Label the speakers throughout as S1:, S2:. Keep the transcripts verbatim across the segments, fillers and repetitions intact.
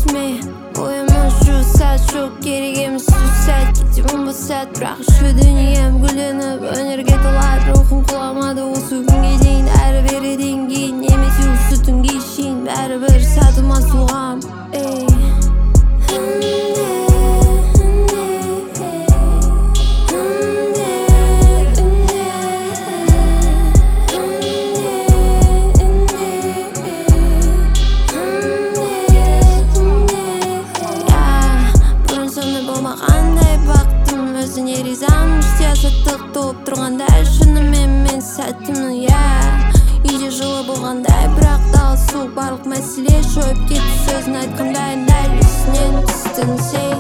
S1: me. Uyumun şu saat çok gerek emas saat. Gecem bu saat biroq shu dunyom gullanib Önerge to'lar ruhim qulamadi o'sha kunga дейін Әрі береден кейін немесе осы түнге шейін Бәрібір сатылмас туғам ey. Болмағандай бақтым өзіне ризамын саясаттық толып тұрғандай шынымен мен сәтімнің я үйде жылы болғандай бірақ дал суық барлық мәселе жойып кетті сөзін айтқандай дәл үстінен түстің сен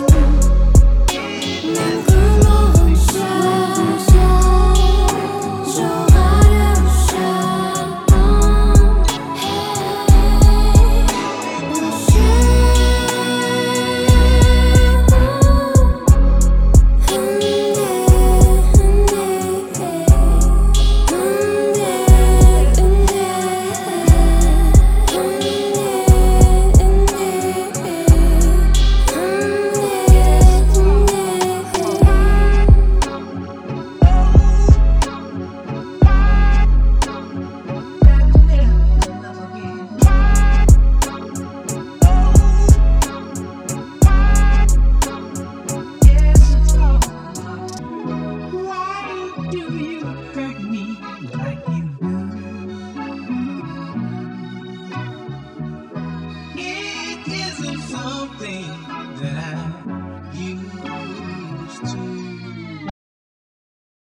S2: Something that I used to